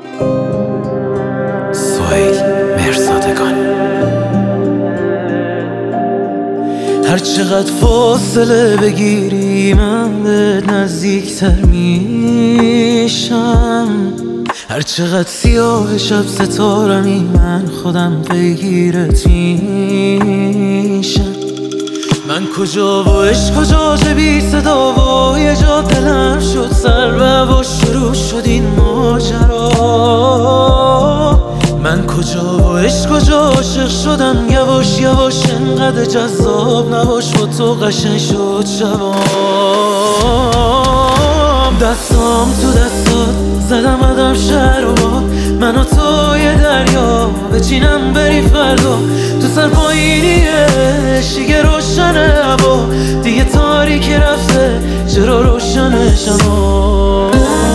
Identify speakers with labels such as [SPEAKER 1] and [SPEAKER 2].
[SPEAKER 1] سهیل مرزادگان. هر چقدر فاصله بگیری من بهت نزدیکتر میشم، هر چقدر سیاه شب ستارمی من خودم پیگیرت میشم. من کجا و عشق کجا چه بی صدا و یه جا دلم شد سر و شروع شد این ماجرا. من کجا و عشق کجا عاشق شدم یواش یواش انقدر جذاب نباش و تو قشنگ شد شبام. دستام تو دستات زدم عدم شهر و من و تو یه دریا بچینم بری فردا. تو سر پایینی شیگه روشنه هوا دیگه تاریکی رفته چرا روشنه شما.